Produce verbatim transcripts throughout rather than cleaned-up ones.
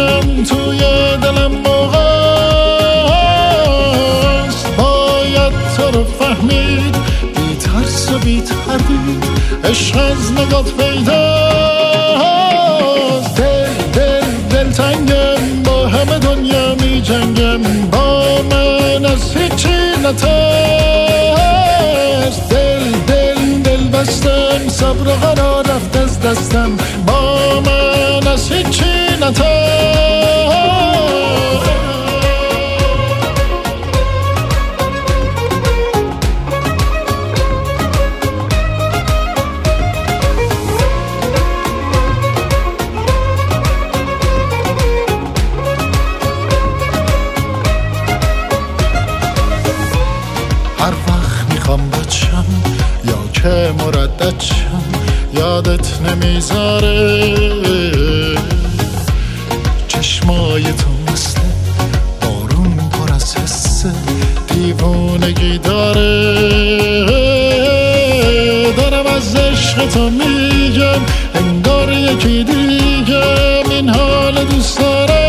میگم توی دلم موقع است، باید تو رو فهمید، بی ترس و بی تردید عشق از نگات پیداست. دل دل دل تنگم، با همه دنیا می جنگم، با من از هیچی نترس. دل دل دل بستم، صبر و قرار رفت از دستم، با من از هیچی نترس. هر وقت میخوام بچم یا که مردد شم، یادت نمیذاره چشمای تو مثل بارون پر از حس دیوونگی داره. دارم از عشق تو میگم انگار یکی دیگم، این حال دوست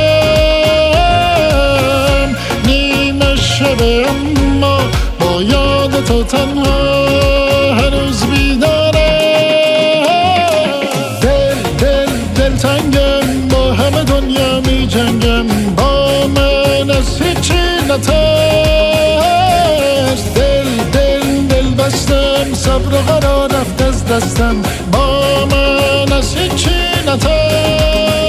دارم. نیمه شبه اما با یاد تو تنها هنوز بیدارم. دل دل دل تنگم، با همه دنیا می جنگم، با من از هیچی نترس. دل دل دل بستم، صبر و قرار رفت از دستم، با من از هیچی نترس.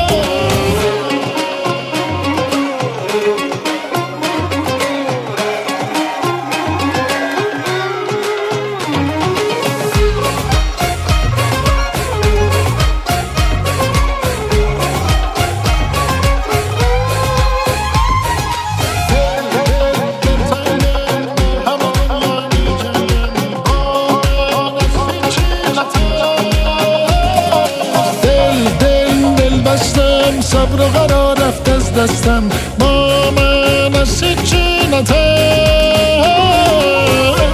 صبر و قرار رفت از دستم، با من از هیچی نترس.